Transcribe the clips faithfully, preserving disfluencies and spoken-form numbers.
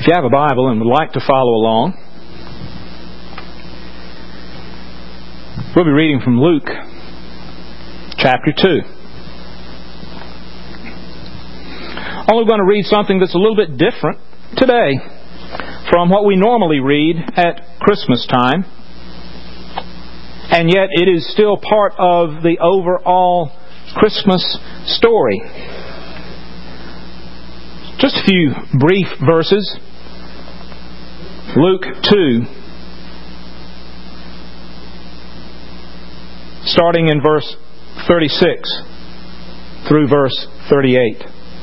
If you have a Bible and would like to follow along, we'll be reading from Luke chapter two. Only going to read something that's a little bit different today from what we normally read at Christmas time. And yet it is still part of the overall Christmas story. Just a few brief verses. Luke two, starting in verse thirty-six through verse thirty-eight.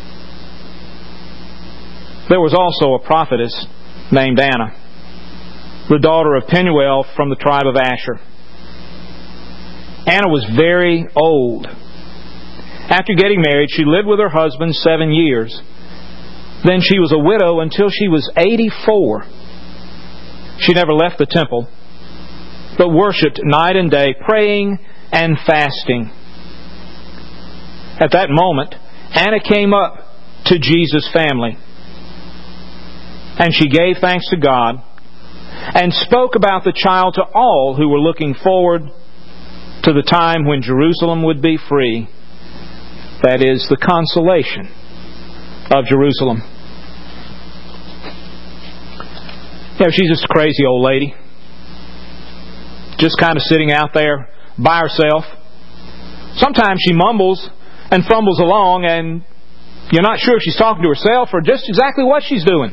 There was also a prophetess named Anna, the daughter of Penuel from the tribe of Asher. Anna was very old. After getting married, she lived with her husband seven years. Then she was a widow until she was eighty-four. She never left the temple, but worshipped night and day, praying and fasting. At that moment, Anna came up to Jesus' family, and she gave thanks to God and spoke about the child to all who were looking forward to the time when Jerusalem would be free. That is, the consolation of Jerusalem. You know, she's just a crazy old lady, just kind of sitting out there by herself. Sometimes she mumbles and fumbles along, and you're not sure if she's talking to herself or just exactly what she's doing.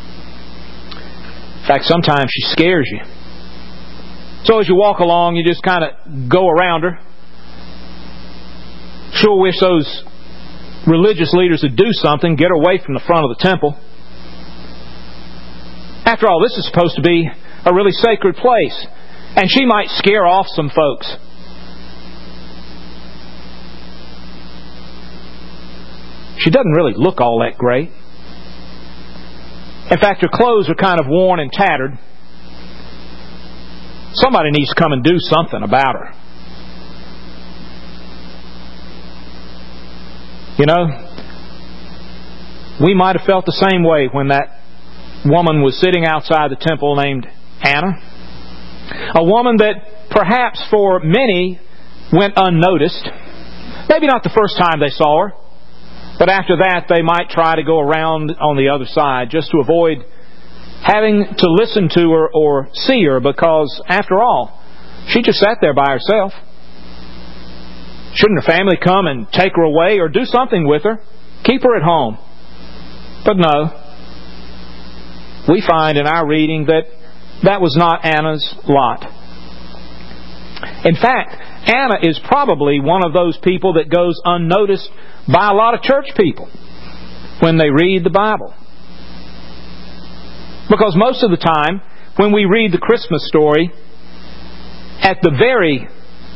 In fact, sometimes she scares you. So as you walk along, you just kind of go around her. Sure wish those religious leaders would do something, get her away from the front of the temple. After all, this is supposed to be a really sacred place, and she might scare off some folks. She doesn't really look all that great. In fact, her clothes are kind of worn and tattered. Somebody needs to come and do something about her. You know, we might have felt the same way when that woman was sitting outside the temple named Anna. A woman that perhaps for many went unnoticed. Maybe not the first time they saw her, but after that they might try to go around on the other side just to avoid having to listen to her or see her, because after all, she just sat there by herself. Shouldn't her family come and take her away or do something with her? Keep her at home. But no. We find in our reading that that was not Anna's lot. In fact, Anna is probably one of those people that goes unnoticed by a lot of church people when they read the Bible. Because most of the time, when we read the Christmas story, at the very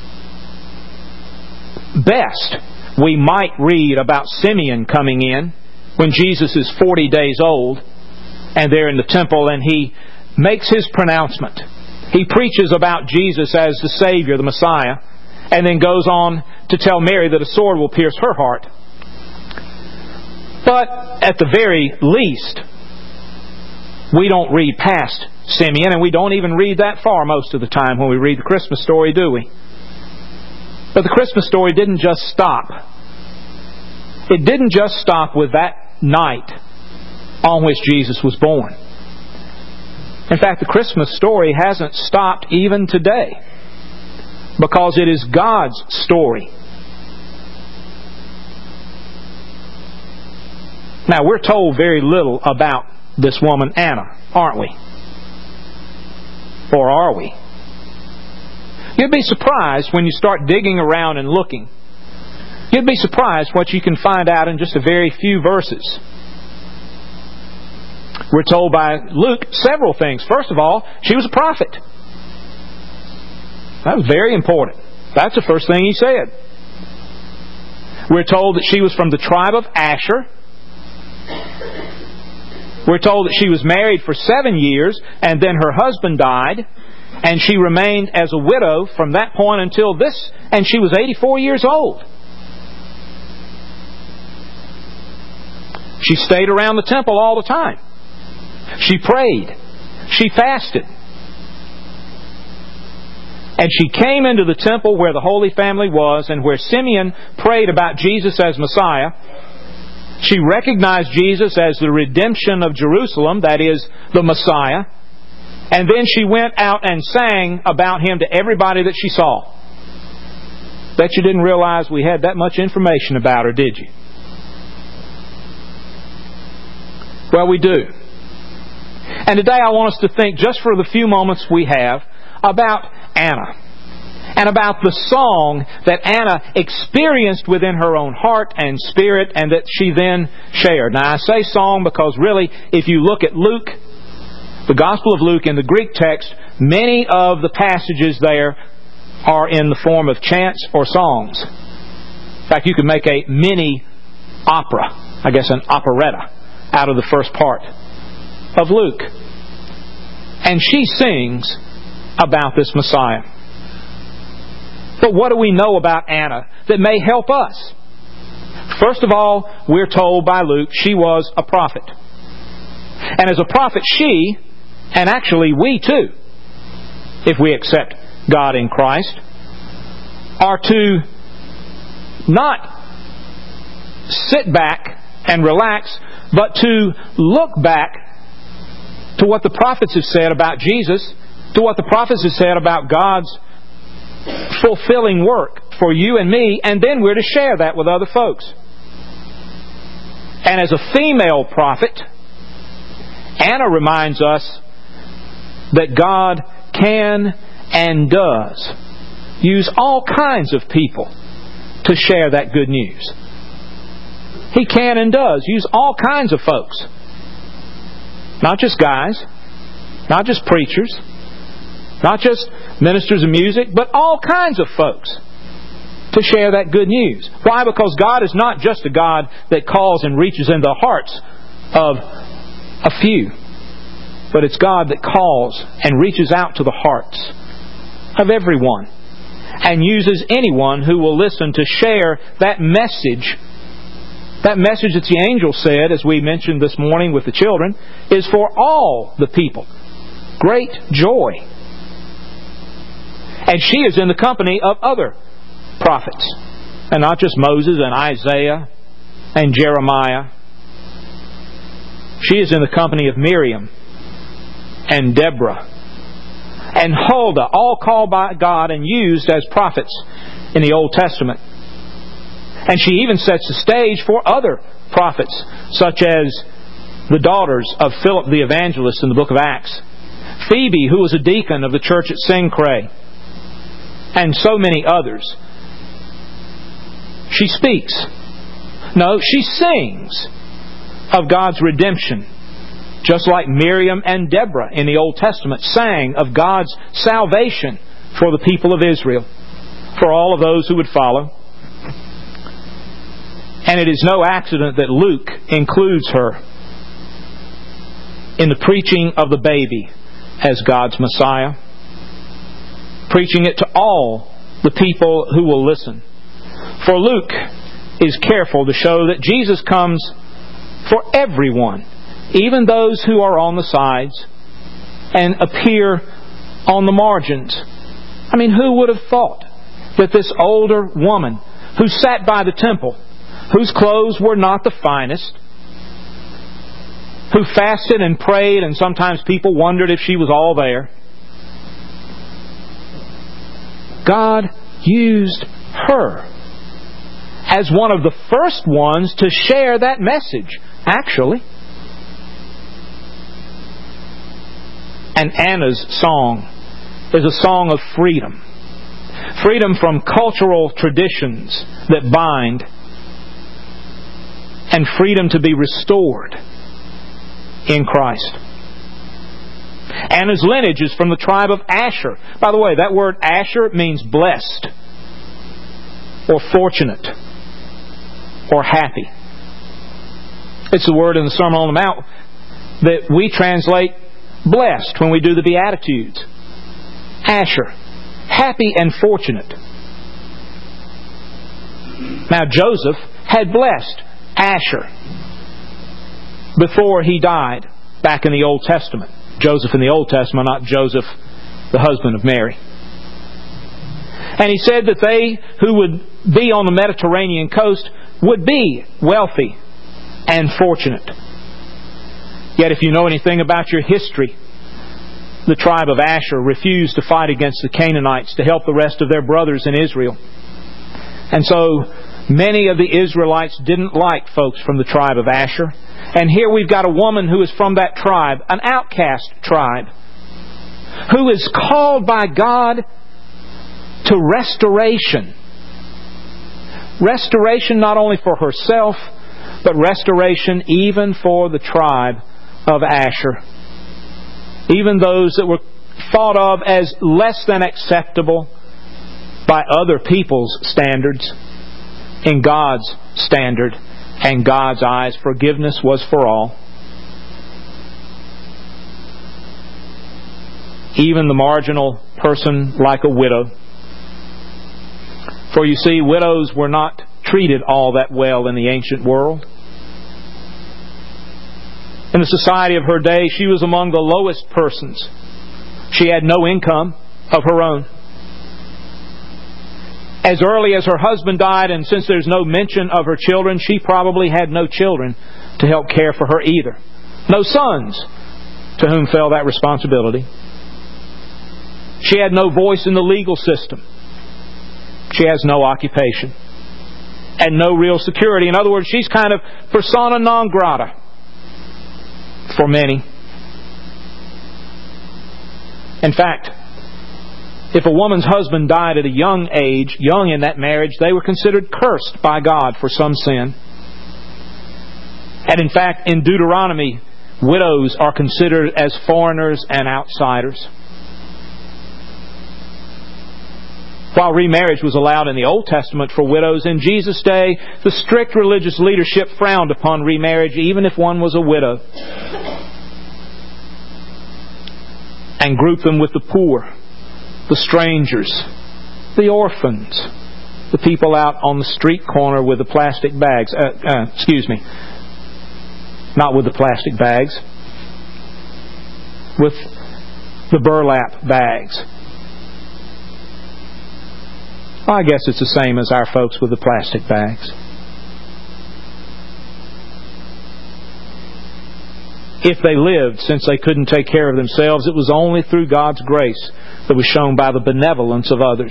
best, we might read about Simeon coming in when Jesus is forty days old, and they're in the temple, and he makes his pronouncement. He preaches about Jesus as the Savior, the Messiah, and then goes on to tell Mary that a sword will pierce her heart. But at the very least, we don't read past Simeon, and we don't even read that far most of the time when we read the Christmas story, do we? But the Christmas story didn't just stop. It didn't just stop with that night on which Jesus was born. In fact, the Christmas story hasn't stopped even today, because it is God's story. Now, we're told very little about this woman Anna, aren't we? Or are we? You'd be surprised when you start digging around and looking. You'd be surprised what you can find out in just a very few verses. We're told by Luke several things. First of all, she was a prophet. That was very important. That's the first thing he said. We're told that she was from the tribe of Asher. We're told that she was married for seven years, and then her husband died, and she remained as a widow from that point until this, and she was eighty-four years old. She stayed around the temple all the time. She prayed. She fasted. And she came into the temple where the Holy Family was and where Simeon prayed about Jesus as Messiah. She recognized Jesus as the redemption of Jerusalem, that is, the Messiah. And then she went out and sang about Him to everybody that she saw. Bet you didn't realize we had that much information about her, did you? Well, we do. And today I want us to think, just for the few moments we have, about Anna. And about the song that Anna experienced within her own heart and spirit and that she then shared. Now I say song because really, if you look at Luke, the Gospel of Luke in the Greek text, many of the passages there are in the form of chants or songs. In fact, you could make a mini opera, I guess an operetta, out of the first part of Luke. And she sings about this Messiah. But what do we know about Anna that may help us? First of all, we're told by Luke she was a prophet. And as a prophet, she, and actually we too, if we accept God in Christ, are to not sit back and relax, but to look back to what the prophets have said about Jesus, to what the prophets have said about God's fulfilling work for you and me, and then we're to share that with other folks. And as a female prophet, Anna reminds us that God can and does use all kinds of people to share that good news. He can and does use all kinds of folks. Not just guys, not just preachers, not just ministers of music, but all kinds of folks to share that good news. Why? Because God is not just a God that calls and reaches into the hearts of a few, but it's God that calls and reaches out to the hearts of everyone and uses anyone who will listen to share that message. That message that the angel said, as we mentioned this morning with the children, is for all the people. Great joy. And she is in the company of other prophets. And not just Moses and Isaiah and Jeremiah. She is in the company of Miriam and Deborah and Huldah, all called by God and used as prophets in the Old Testament. And she even sets the stage for other prophets, such as the daughters of Philip the evangelist in the book of Acts, Phoebe, who was a deacon of the church at Cenchreae, and so many others. She speaks. No, she sings of God's redemption, just like Miriam and Deborah in the Old Testament sang of God's salvation for the people of Israel, for all of those who would follow. And it is no accident that Luke includes her in the preaching of the baby as God's Messiah, preaching it to all the people who will listen. For Luke is careful to show that Jesus comes for everyone, even those who are on the sides and appear on the margins. I mean, who would have thought that this older woman who sat by the temple, whose clothes were not the finest, who fasted and prayed, and sometimes people wondered if she was all there, God used her as one of the first ones to share that message, actually. And Anna's song is a song of freedom. Freedom from cultural traditions that bind, and freedom to be restored in Christ. Anna's lineage is from the tribe of Asher. By the way, that word Asher means blessed, or fortunate, or happy. It's the word in the Sermon on the Mount that we translate blessed when we do the Beatitudes. Asher, happy and fortunate. Now Joseph had blessed Asher before he died back in the Old Testament. Joseph in the Old Testament, not Joseph, the husband of Mary. And he said that they who would be on the Mediterranean coast would be wealthy and fortunate. Yet if you know anything about your history, the tribe of Asher refused to fight against the Canaanites to help the rest of their brothers in Israel. And so many of the Israelites didn't like folks from the tribe of Asher. And here we've got a woman who is from that tribe, an outcast tribe, who is called by God to restoration. Restoration not only for herself, but restoration even for the tribe of Asher. Even those that were thought of as less than acceptable by other people's standards. In God's standard and God's eyes, forgiveness was for all. Even the marginal person like a widow. For you see, widows were not treated all that well in the ancient world. In the society of her day, she was among the lowest persons. She had no income of her own. As early as her husband died, and since there's no mention of her children, she probably had no children to help care for her either. No sons to whom fell that responsibility. She had no voice in the legal system. She has no occupation. And no real security. In other words, she's kind of persona non grata for many. In fact, if a woman's husband died at a young age, young in that marriage, they were considered cursed by God for some sin. And in fact, in Deuteronomy, widows are considered as foreigners and outsiders. While remarriage was allowed in the Old Testament for widows, in Jesus' day, the strict religious leadership frowned upon remarriage even if one was a widow, and grouped them with the poor, the strangers, the orphans, the people out on the street corner with the plastic bags. Uh, uh, excuse me. Not with the plastic bags. With the burlap bags. Well, I guess it's the same as our folks with the plastic bags. If they lived, since they couldn't take care of themselves, it was only through God's grace that was shown by the benevolence of others.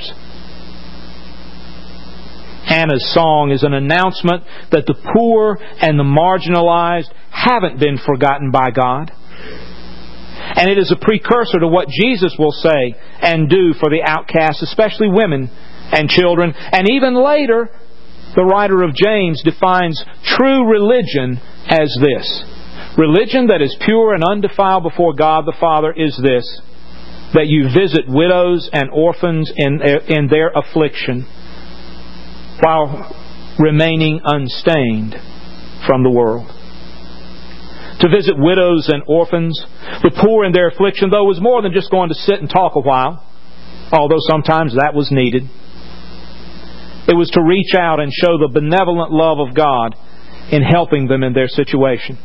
Hannah's song is an announcement that the poor and the marginalized haven't been forgotten by God. And it is a precursor to what Jesus will say and do for the outcasts, especially women and children. And even later, the writer of James defines true religion as this. Religion that is pure and undefiled before God the Father is this: that you visit widows and orphans in their, in their affliction while remaining unstained from the world. To visit widows and orphans, the poor in their affliction, though, was more than just going to sit and talk a while, although sometimes that was needed. It was to reach out and show the benevolent love of God in helping them in their situation.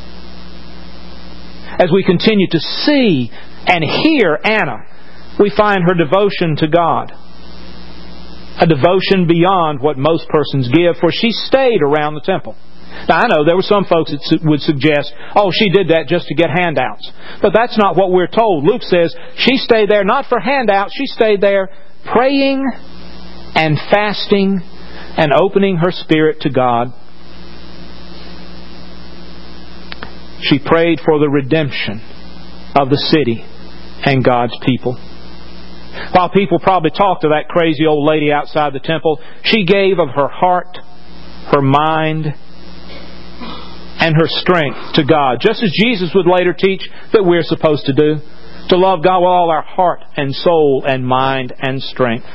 As we continue to see and hear Anna, we find her devotion to God. A devotion beyond what most persons give, for she stayed around the temple. Now, I know there were some folks that would suggest, oh, she did that just to get handouts. But that's not what we're told. Luke says she stayed there not for handouts. She stayed there praying and fasting and opening her spirit to God. She prayed for the redemption of the city and God's people. While people probably talked to that crazy old lady outside the temple, she gave of her heart, her mind, and her strength to God, just as Jesus would later teach that we're supposed to do, to love God with all our heart and soul and mind and strength.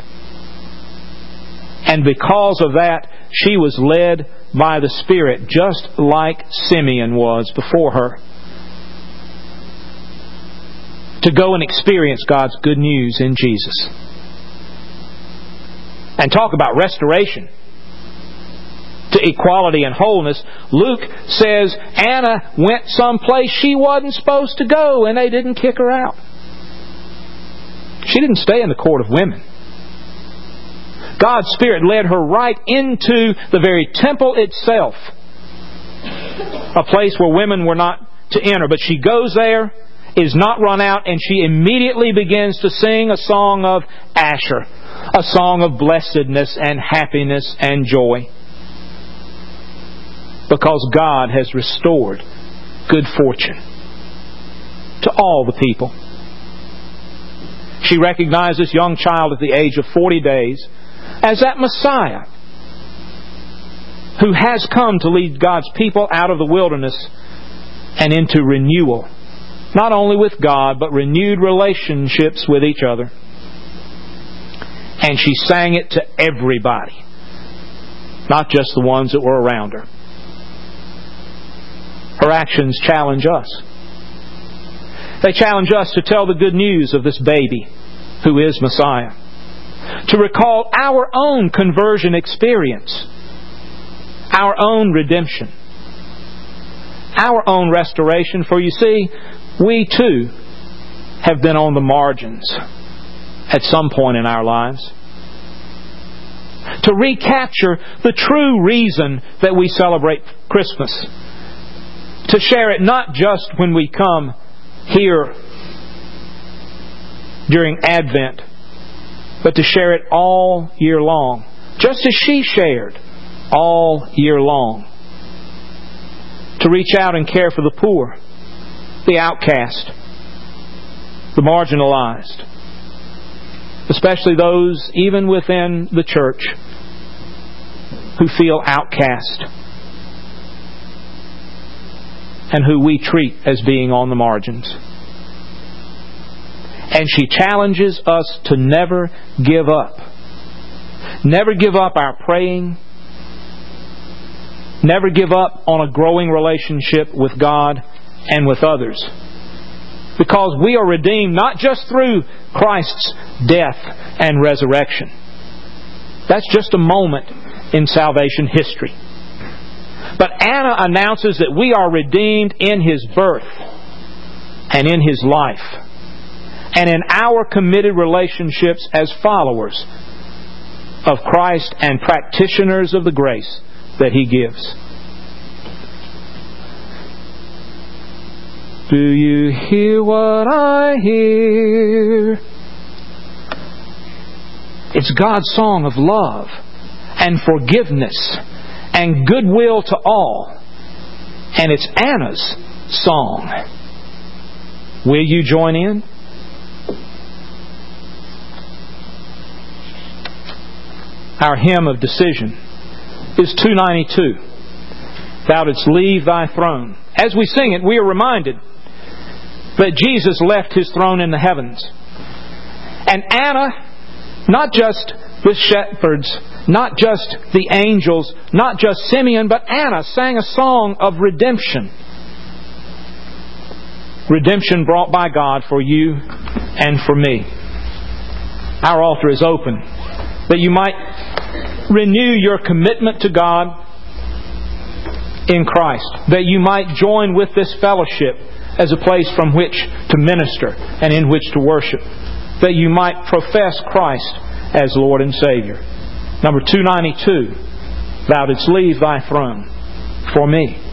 And because of that, she was led by the Spirit, just like Simeon was before her, to go and experience God's good news in Jesus. And talk about restoration. To to equality and wholeness. Luke says Anna went someplace she wasn't supposed to go, and they didn't kick her out. She didn't stay in the court of women. God's Spirit led her right into the very temple itself, a place where women were not to enter. But she goes there, is not run out, and she immediately begins to sing a song of Asher, a song of blessedness and happiness and joy, because God has restored good fortune to all the people. She recognized this young child at the age of forty days as that Messiah who has come to lead God's people out of the wilderness and into renewal, not only with God, but renewed relationships with each other. And she sang it to everybody, not just the ones that were around her. Her actions challenge us. They challenge us to tell the good news of this baby who is Messiah, to recall our own conversion experience, our own redemption, our own restoration. For you see, we too have been on the margins at some point in our lives. To recapture the true reason that we celebrate Christmas. To share it not just when we come here during Advent, but to share it all year long, just as she shared all year long. To reach out and care for the poor, the outcast, the marginalized, especially those even within the church who feel outcast and who we treat as being on the margins. And she challenges us to never give up. Never give up our praying. Never give up on a growing relationship with God and with others. Because we are redeemed not just through Christ's death and resurrection. That's just a moment in salvation history. But Anna announces that we are redeemed in His birth and in His life, and in our committed relationships as followers of Christ and practitioners of the grace that He gives. Do you hear what I hear? It's God's song of love and forgiveness and goodwill to all. And it's Anna's song. Will you join in? Our hymn of decision is two ninety-two. Thou didst leave Thy throne. As we sing it, we are reminded that Jesus left His throne in the heavens. And Anna, not just the shepherds, not just the angels, not just Simeon, but Anna sang a song of redemption. Redemption brought by God for you and for me. Our altar is open that you might renew your commitment to God in Christ, that you might join with this fellowship as a place from which to minister and in which to worship, that you might profess Christ as Lord and Savior. Number two ninety-two, Thou didst leave Thy throne for me.